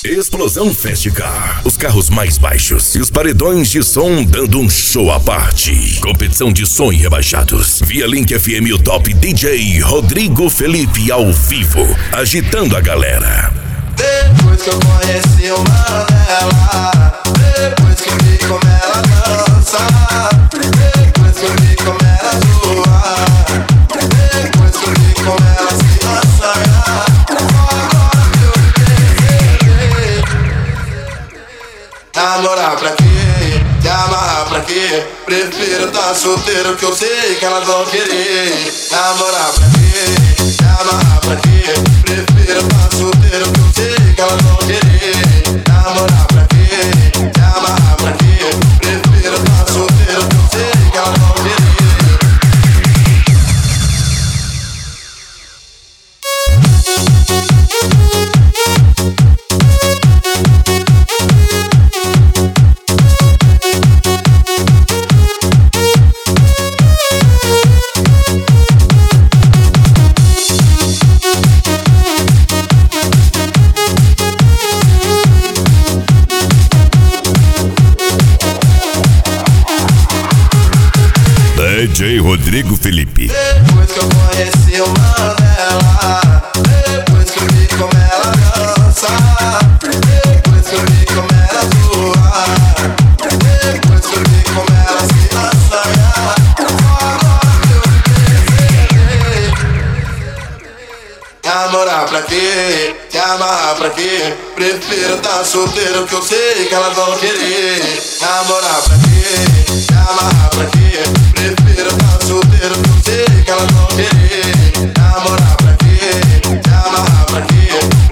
Explosão Festicar. Os carros mais baixos e os paredões de som dando um show à parte. Competição de som e rebaixados. Via Link FM, o top DJ Rodrigo Felipe ao vivo, agitando a galera. Depois que eu conheci uma dela, depois que eu vi como ela dança, depois que eu vi como ela zoa, depois que eu vi como ela se assanha, agora que eu me namorar pra quê? Te amarrar pra quê? Prefiro tá solteiro que eu sei que elas vão querer. Namorar pra quê? Te amarrar pra quê? Prefiro tá solteiro que eu sei que elas vão querer. Namorar pra quê? Te amarrar pra quê? Prefiro tá solteiro que eu sei que elas vão querer. DJ Rodrigo Felipe. Depois que eu conheci uma dela, depois que eu vi como ela dança, depois que eu vi como ela zoa, depois que eu vi como ela se assanha, agora que eu me namorar pra quê? Te amarrar pra quê? Prefiro tá solteiro que eu sei que elas vão querer. Namorar pra quê? Te amarrar pra quê? Prefiro tá solteiro que eu sei que elas vão querer. Namorar pra quê? Te amarrar pra quê?